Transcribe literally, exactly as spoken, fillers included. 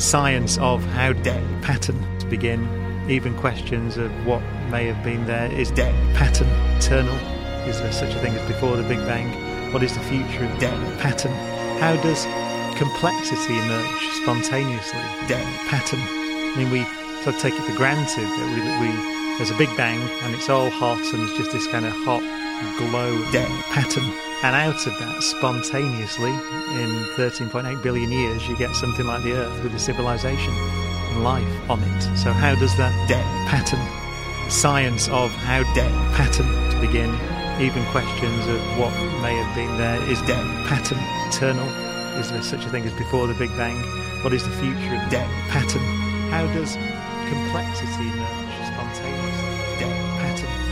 Science of how death patterns begin, even questions of what may have been there. Is death pattern eternal? Is there such a thing as before the Big Bang? What is the future of death pattern? How does complexity emerge spontaneously? Death pattern. I mean, we sort of take it for granted that we, we there's a Big Bang and it's all hot and it's just this kind of hot glow death pattern. And out of that, spontaneously, in thirteen point eight billion years, you get something like the Earth with a civilization and life on it. So how does that death pattern, science of how death pattern to begin, even questions of what may have been there. Is death pattern eternal? Is there such a thing as before the Big Bang? What is the future of death pattern? How does complexity emerge spontaneously? Death pattern.